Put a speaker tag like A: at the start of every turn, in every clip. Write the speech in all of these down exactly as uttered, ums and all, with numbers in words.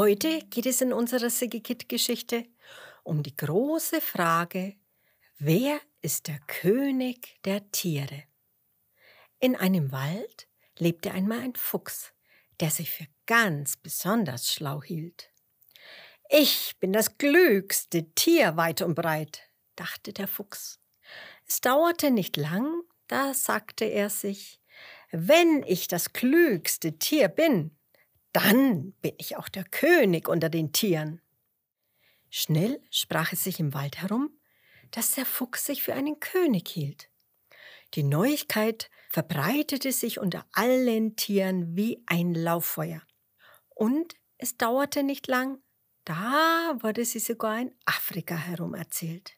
A: Heute geht es in unserer Siggi-Kitt-Geschichte um die große Frage, wer ist der König der Tiere? In einem Wald lebte einmal ein Fuchs, der sich für ganz besonders schlau hielt. »Ich bin das klügste Tier weit und breit«, dachte der Fuchs. Es dauerte nicht lang, da sagte er sich, »wenn ich das klügste Tier bin, dann bin ich auch der König unter den Tieren.« Schnell sprach es sich im Wald herum, dass der Fuchs sich für einen König hielt. Die Neuigkeit verbreitete sich unter allen Tieren wie ein Lauffeuer. Und es dauerte nicht lang, da wurde sie sogar in Afrika herum erzählt.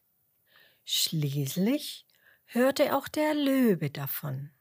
A: Schließlich hörte auch der Löwe davon.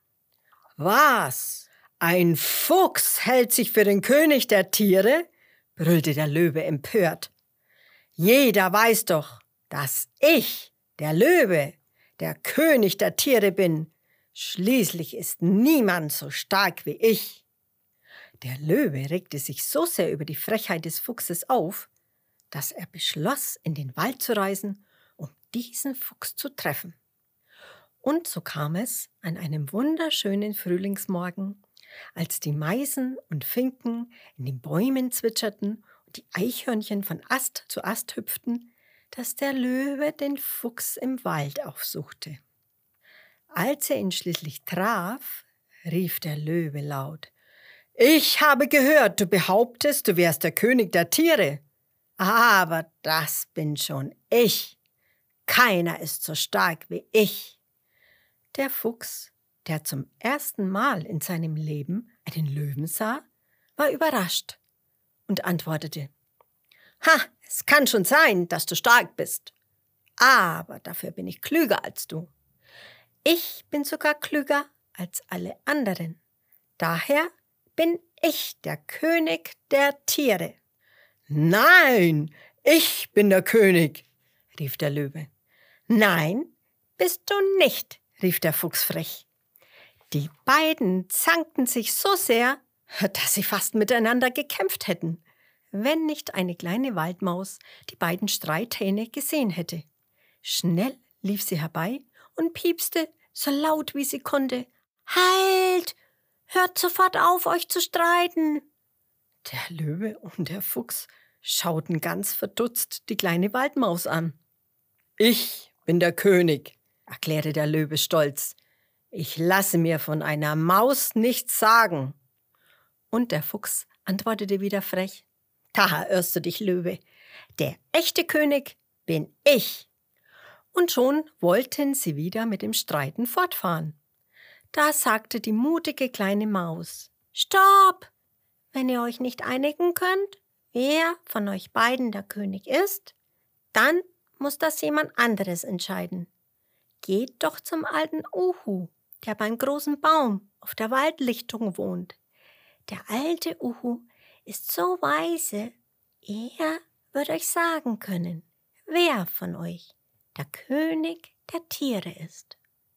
A: »Was? Ein Fuchs hält sich für den König der Tiere?« brüllte der Löwe empört. »Jeder weiß doch, dass ich, der Löwe, der König der Tiere bin. Schließlich ist niemand so stark wie ich.« Der Löwe regte sich so sehr über die Frechheit des Fuchses auf, dass er beschloss, in den Wald zu reisen, um diesen Fuchs zu treffen. Und so kam es an einem wunderschönen Frühlingsmorgen, als die Meisen und Finken in den Bäumen zwitscherten und die Eichhörnchen von Ast zu Ast hüpften, dass der Löwe den Fuchs im Wald aufsuchte. Als er ihn schließlich traf, rief der Löwe laut: »Ich habe gehört, du behauptest, du wärst der König der Tiere. Aber das bin schon ich. Keiner ist so stark wie ich.« Der Fuchs, der zum ersten Mal in seinem Leben einen Löwen sah, war überrascht und antwortete: »Ha, es kann schon sein, dass du stark bist. Aber dafür bin ich klüger als du. Ich bin sogar klüger als alle anderen. Daher bin ich der König der Tiere.« »Nein, ich bin der König«, rief der Löwe. »Nein, bist du nicht«, rief der Fuchs frech. Die beiden zankten sich so sehr, dass sie fast miteinander gekämpft hätten, wenn nicht eine kleine Waldmaus die beiden Streithähne gesehen hätte. Schnell lief sie herbei und piepste so laut wie sie konnte: »Halt! Hört sofort auf, euch zu streiten!« Der Löwe und der Fuchs schauten ganz verdutzt die kleine Waldmaus an. »Ich bin der König«, erklärte der Löwe stolz. »Ich lasse mir von einer Maus nichts sagen.« Und der Fuchs antwortete wieder frech: »Da irrst du dich, Löwe. Der echte König bin ich.« Und schon wollten sie wieder mit dem Streiten fortfahren. Da sagte die mutige kleine Maus: »Stopp! Wenn ihr euch nicht einigen könnt, wer von euch beiden der König ist, dann muss das jemand anderes entscheiden. Geht doch zum alten Uhu, der beim großen Baum auf der Waldlichtung wohnt. Der alte Uhu ist so weise, er wird euch sagen können, wer von euch der König der Tiere ist.«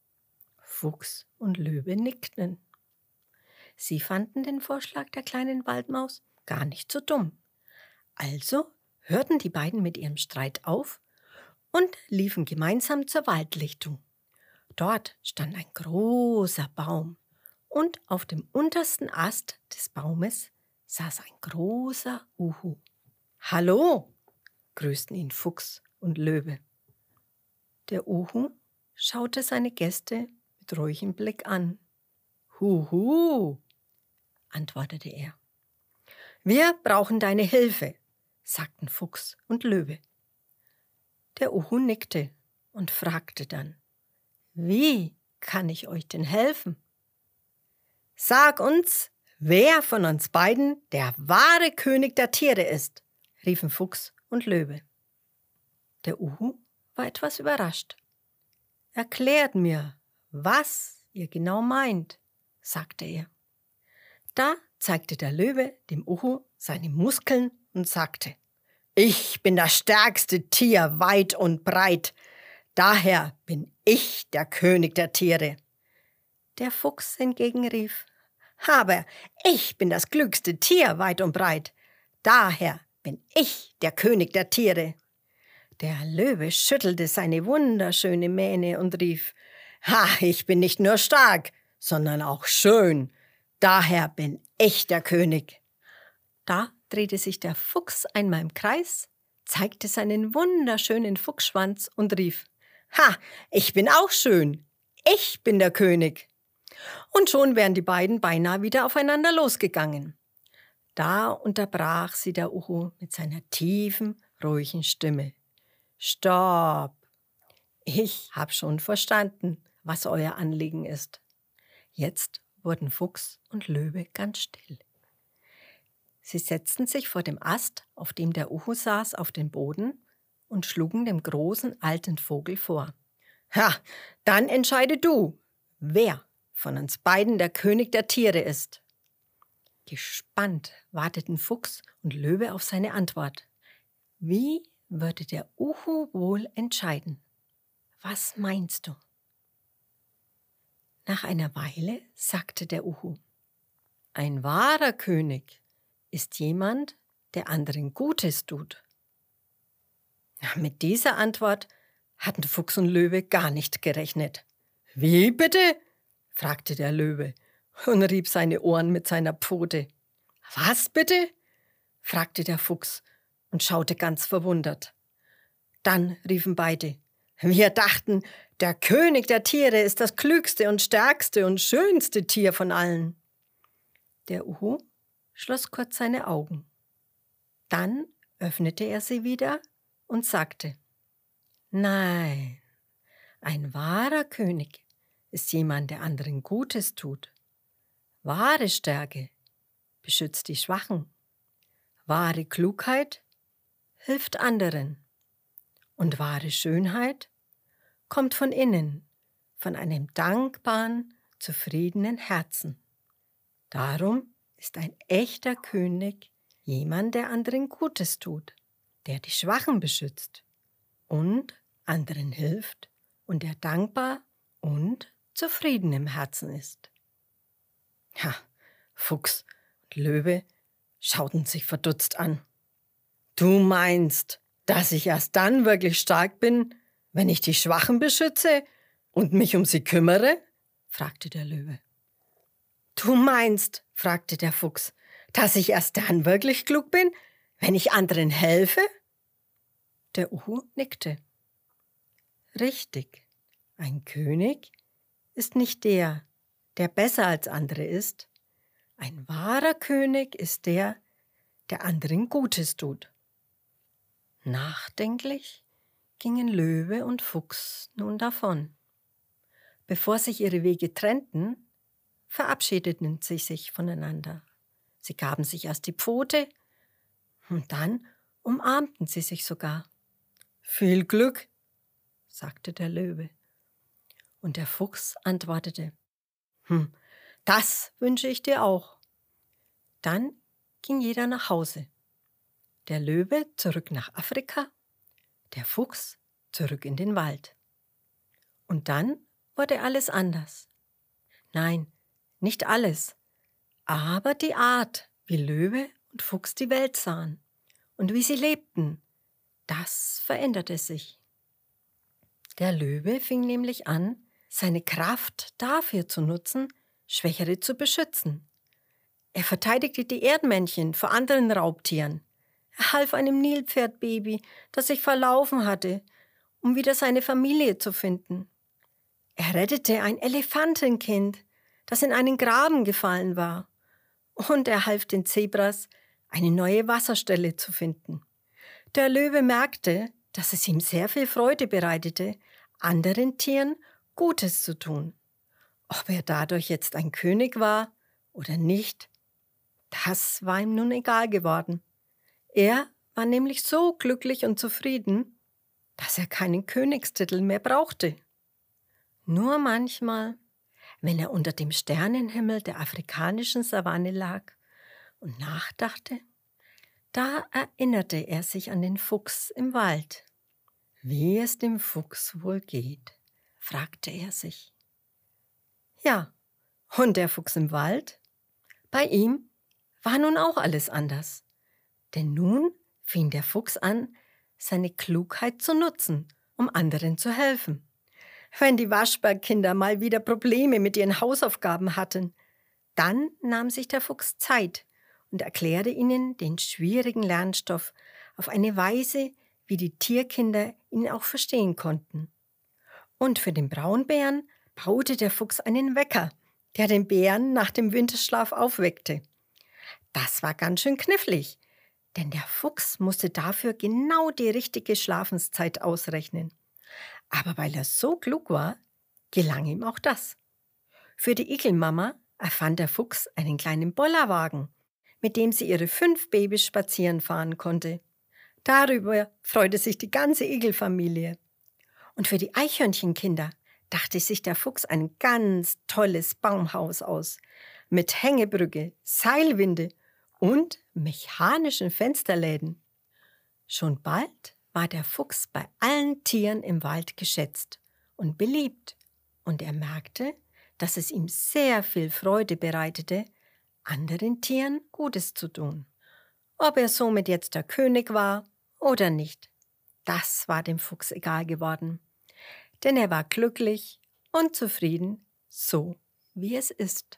A: Fuchs und Löwe nickten. Sie fanden den Vorschlag der kleinen Waldmaus gar nicht so dumm. Also hörten die beiden mit ihrem Streit auf und liefen gemeinsam zur Waldlichtung. Dort stand ein großer Baum und auf dem untersten Ast des Baumes saß ein großer Uhu. »Hallo«, grüßten ihn Fuchs und Löwe. Der Uhu schaute seine Gäste mit ruhigem Blick an. »Huhu«, antwortete er. »Wir brauchen deine Hilfe«, sagten Fuchs und Löwe. Der Uhu nickte und fragte dann: »Wie kann ich euch denn helfen?« »Sag uns, wer von uns beiden der wahre König der Tiere ist«, riefen Fuchs und Löwe. Der Uhu war etwas überrascht. »Erklärt mir, was ihr genau meint«, sagte er. Da zeigte der Löwe dem Uhu seine Muskeln und sagte: »Ich bin das stärkste Tier weit und breit. Daher bin ich der König der Tiere.« Der Fuchs hingegen rief: »Aber ich bin das klügste Tier weit und breit. Daher bin ich der König der Tiere. Der Löwe schüttelte seine wunderschöne Mähne und rief, »Ha, ich bin nicht nur stark, sondern auch schön. Daher bin ich der König.« Da drehte sich der Fuchs einmal im Kreis, zeigte seinen wunderschönen Fuchsschwanz und rief, »Ha, ich bin auch schön. Ich bin der König.« Und schon wären die beiden beinahe wieder aufeinander losgegangen. Da unterbrach sie der Uhu mit seiner tiefen, ruhigen Stimme. »Stopp! Ich habe schon verstanden, was euer Anliegen ist.« Jetzt wurden Fuchs und Löwe ganz still. Sie setzten sich vor dem Ast, auf dem der Uhu saß, auf den Boden und schlugen dem großen alten Vogel vor. »Ha, dann entscheide du, wer von uns beiden der König der Tiere ist.« Gespannt warteten Fuchs und Löwe auf seine Antwort. Wie würde der Uhu wohl entscheiden? Was meinst du? Nach einer Weile sagte der Uhu, »Ein wahrer König ist jemand, der anderen Gutes tut.« Mit dieser Antwort hatten Fuchs und Löwe gar nicht gerechnet. »Wie bitte?« fragte der Löwe und rieb seine Ohren mit seiner Pfote. »Was bitte?« fragte der Fuchs und schaute ganz verwundert. Dann riefen beide, »Wir dachten, der König der Tiere ist das klügste und stärkste und schönste Tier von allen.« Der Uhu schloss kurz seine Augen. Dann öffnete er sie wieder und sagte, »Nein, ein wahrer König ist jemand, der anderen Gutes tut. Wahre Stärke beschützt die Schwachen. Wahre Klugheit hilft anderen. Und wahre Schönheit kommt von innen, von einem dankbaren, zufriedenen Herzen. Darum ist ein echter König jemand, der anderen Gutes tut, der die Schwachen beschützt und anderen hilft und der dankbar und zufrieden im Herzen ist.« Ha, Fuchs und Löwe schauten sich verdutzt an. »Du meinst, dass ich erst dann wirklich stark bin, wenn ich die Schwachen beschütze und mich um sie kümmere?« fragte der Löwe. »Du meinst«, fragte der Fuchs, »dass ich erst dann wirklich klug bin, wenn ich anderen helfe?« Der Uhu nickte. »Richtig, ein König ist nicht der, der besser als andere ist. Ein wahrer König ist der, der anderen Gutes tut.« Nachdenklich gingen Löwe und Fuchs nun davon. Bevor sich ihre Wege trennten, verabschiedeten sie sich voneinander. Sie gaben sich erst die Pfote und dann umarmten sie sich sogar. »Viel Glück«, sagte der Löwe. Und der Fuchs antwortete, »Hm, das wünsche ich dir auch.« Dann ging jeder nach Hause. Der Löwe zurück nach Afrika, der Fuchs zurück in den Wald. Und dann wurde alles anders. Nein, nicht alles, aber die Art, wie Löwe und Fuchs die Welt sahen und wie sie lebten, das veränderte sich. Der Löwe fing nämlich an, seine Kraft dafür zu nutzen, Schwächere zu beschützen. Er verteidigte die Erdmännchen vor anderen Raubtieren. Er half einem Nilpferdbaby, das sich verlaufen hatte, um wieder seine Familie zu finden. Er rettete ein Elefantenkind, das in einen Graben gefallen war. Und er half den Zebras, eine neue Wasserstelle zu finden. Der Löwe merkte, dass es ihm sehr viel Freude bereitete, anderen Tieren Gutes zu tun. Ob er dadurch jetzt ein König war oder nicht, das war ihm nun egal geworden. Er war nämlich so glücklich und zufrieden, dass er keinen Königstitel mehr brauchte. Nur manchmal, wenn er unter dem Sternenhimmel der afrikanischen Savanne lag und nachdachte, da erinnerte er sich an den Fuchs im Wald. Wie es dem Fuchs wohl geht, fragte er sich. Ja, und der Fuchs im Wald? Bei ihm war nun auch alles anders. Denn nun fing der Fuchs an, seine Klugheit zu nutzen, um anderen zu helfen. Wenn die Waschbärkinder mal wieder Probleme mit ihren Hausaufgaben hatten, dann nahm sich der Fuchs Zeit und erklärte ihnen den schwierigen Lernstoff auf eine Weise, wie die Tierkinder ihn auch verstehen konnten. Und für den Braunbären baute der Fuchs einen Wecker, der den Bären nach dem Winterschlaf aufweckte. Das war ganz schön knifflig, denn der Fuchs musste dafür genau die richtige Schlafenszeit ausrechnen. Aber weil er so klug war, gelang ihm auch das. Für die Igelmama erfand der Fuchs einen kleinen Bollerwagen, mit dem sie ihre fünf Babys spazieren fahren konnte. Darüber freute sich die ganze Igelfamilie. Und für die Eichhörnchenkinder dachte sich der Fuchs ein ganz tolles Baumhaus aus, mit Hängebrücke, Seilwinde und mechanischen Fensterläden. Schon bald war der Fuchs bei allen Tieren im Wald geschätzt und beliebt, und er merkte, dass es ihm sehr viel Freude bereitete, anderen Tieren Gutes zu tun. Ob er somit jetzt der König war oder nicht, das war dem Fuchs egal geworden, denn er war glücklich und zufrieden, so wie es ist.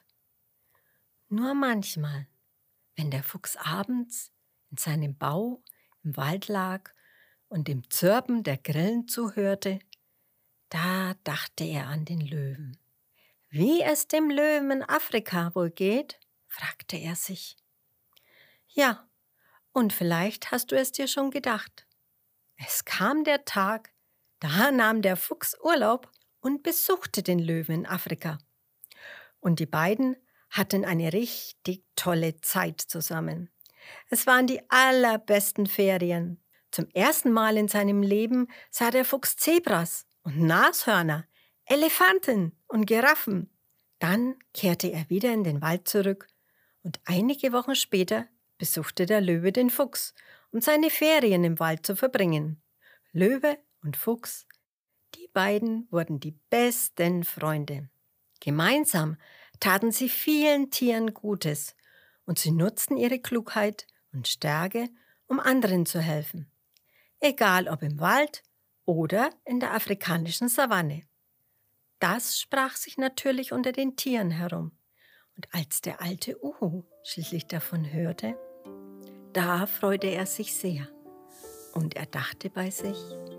A: Nur manchmal, wenn der Fuchs abends in seinem Bau im Wald lag und dem Zirpen der Grillen zuhörte, da dachte er an den Löwen. Wie es dem Löwen in Afrika wohl geht, fragte er sich. Ja, und vielleicht hast du es dir schon gedacht. Es kam der Tag, da nahm der Fuchs Urlaub und besuchte den Löwen in Afrika. Und die beiden hatten eine richtig tolle Zeit zusammen. Es waren die allerbesten Ferien. Zum ersten Mal in seinem Leben sah der Fuchs Zebras und Nashörner, Elefanten und Giraffen. Dann kehrte er wieder in den Wald zurück und einige Wochen später besuchte der Löwe den Fuchs, um seine Ferien im Wald zu verbringen. Löwe und Fuchs, die beiden wurden die besten Freunde. Gemeinsam taten sie vielen Tieren Gutes und sie nutzten ihre Klugheit und Stärke, um anderen zu helfen. Egal ob im Wald oder in der afrikanischen Savanne. Das sprach sich natürlich unter den Tieren herum. Und als der alte Uhu schließlich davon hörte, da freute er sich sehr. Und er dachte bei sich,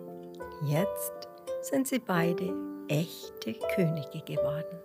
A: jetzt sind sie beide echte Könige geworden.